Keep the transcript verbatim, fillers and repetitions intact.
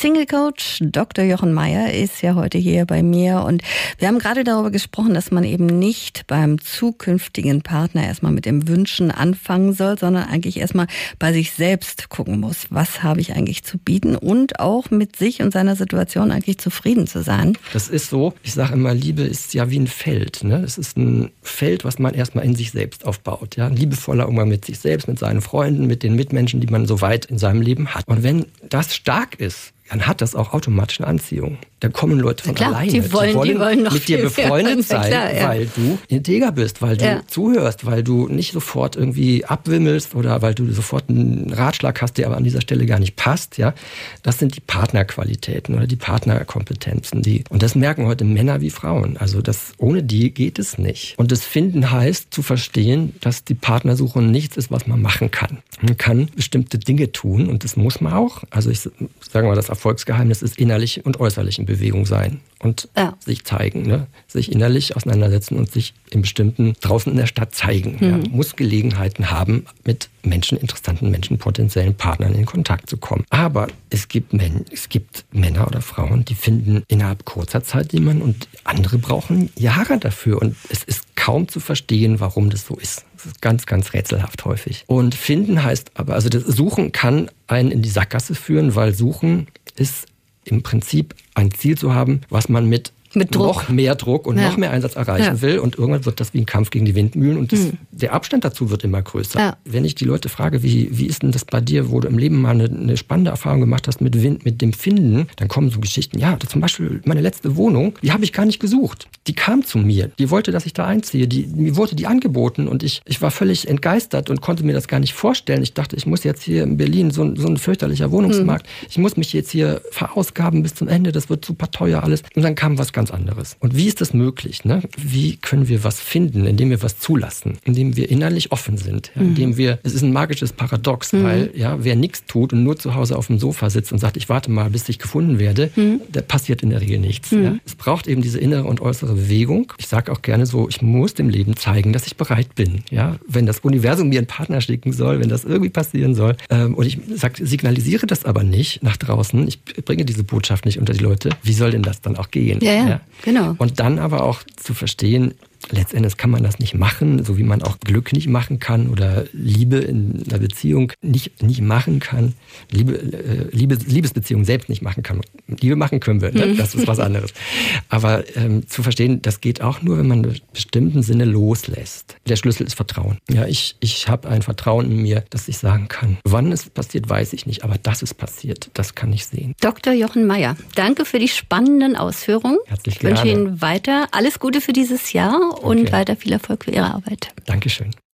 Single Coach Doktor Jochen Meier ist ja heute hier bei mir und wir haben gerade darüber gesprochen, dass man eben nicht beim zukünftigen Partner erstmal mit dem Wünschen anfangen soll, sondern eigentlich erstmal bei sich selbst gucken muss, was habe ich eigentlich zu bieten und auch mit sich und seiner Situation eigentlich zufrieden zu sein. Das ist so, ich sage immer, Liebe ist ja wie ein Feld. Ne? Es ist ein Feld, was man erstmal in sich selbst aufbaut. Ja? Ein liebevoller Umgang mit sich selbst, mit seinen Freunden, mit den Mitmenschen, die man so weit in seinem Leben hat. Und wenn das stark ist, dann hat das auch automatisch eine Anziehung. Da kommen Leute von klar, alleine. Die wollen, die wollen, die wollen noch mit dir befreundet sein, klar, ja. weil du integer bist, weil du ja. zuhörst, weil du nicht sofort irgendwie abwimmelst oder weil du sofort einen Ratschlag hast, der aber an dieser Stelle gar nicht passt. Ja, das sind die Partnerqualitäten oder die Partnerkompetenzen. Die, und das merken heute Männer wie Frauen. Also das, ohne die geht es nicht. Und das Finden heißt, zu verstehen, dass die Partnersuche nichts ist, was man machen kann. Man kann bestimmte Dinge tun und das muss man auch. Also ich sage mal, das Erfolgsgeheimnis ist innerlich und äußerlich in Bewegung sein und ja. sich zeigen, ne? Sich innerlich auseinandersetzen und sich in bestimmten, draußen in der Stadt zeigen. Mhm. Ja? Muss Gelegenheiten haben, mit Menschen, interessanten Menschen, potenziellen Partnern in Kontakt zu kommen. Aber es gibt, Men- es gibt Männer oder Frauen, die finden innerhalb kurzer Zeit jemanden und andere brauchen Jahre dafür. Und es ist kaum zu verstehen, warum das so ist. Das ist ganz, ganz rätselhaft häufig. Und finden heißt aber, also das Suchen kann einen in die Sackgasse führen, weil Suchen ist im Prinzip ein Ziel zu haben, was man mit, mit noch mehr Druck und ja. noch mehr Einsatz erreichen ja. will. Und irgendwann wird das wie ein Kampf gegen die Windmühlen und das, mhm. der Abstand dazu wird immer größer. Ja. Wenn ich die Leute frage, wie, wie ist denn das bei dir, wo du im Leben mal eine, eine spannende Erfahrung gemacht hast mit, Wind, mit dem Finden, dann kommen so Geschichten, ja, zum Beispiel meine letzte Wohnung, die habe ich gar nicht gesucht. Die kam zu mir, die wollte, dass ich da einziehe, die, mir wurde die angeboten und ich, ich war völlig entgeistert und konnte mir das gar nicht vorstellen. Ich dachte, ich muss jetzt hier in Berlin, so ein, so ein fürchterlicher Wohnungsmarkt, mhm. ich muss mich jetzt hier verausgaben bis zum Ende, das wird super teuer alles. Und dann kam was ganz anderes. Und wie ist das möglich? Ne? Wie können wir was finden, indem wir was zulassen, indem wir innerlich offen sind, ja? mhm. indem wir, es ist ein magisches Paradox, mhm. weil ja, wer nichts tut und nur zu Hause auf dem Sofa sitzt und sagt, ich warte mal, bis ich gefunden werde, mhm. da passiert in der Regel nichts. Mhm. Ja? Es braucht eben diese innere und äußere Bewegung. Ich sage auch gerne so, ich muss dem Leben zeigen, dass ich bereit bin. Ja? Wenn das Universum mir einen Partner schicken soll, wenn das irgendwie passieren soll. Ähm, und ich sag, signalisiere das aber nicht nach draußen. Ich bringe diese Botschaft nicht unter die Leute. Wie soll denn das dann auch gehen? Ja, ja, ja? Genau. Und dann aber auch zu verstehen, letztendlich kann man das nicht machen, so wie man auch Glück nicht machen kann oder Liebe in einer Beziehung nicht, nicht machen kann. Liebe, äh, Liebe, Liebesbeziehung selbst nicht machen kann. Liebe machen können wir, ne? Das ist was anderes. Aber ähm, zu verstehen, das geht auch nur, wenn man in bestimmten Sinne loslässt. Der Schlüssel ist Vertrauen. Ja, ich, ich habe ein Vertrauen in mir, dass ich sagen kann, wann es passiert, weiß ich nicht, aber dass es passiert, das kann ich sehen. Doktor Jochen Meier, danke für die spannenden Ausführungen. Herzlich gerne. Ich wünsche Ihnen weiter alles Gute für dieses Jahr und okay. weiter viel Erfolg für Ihre Arbeit. Dankeschön.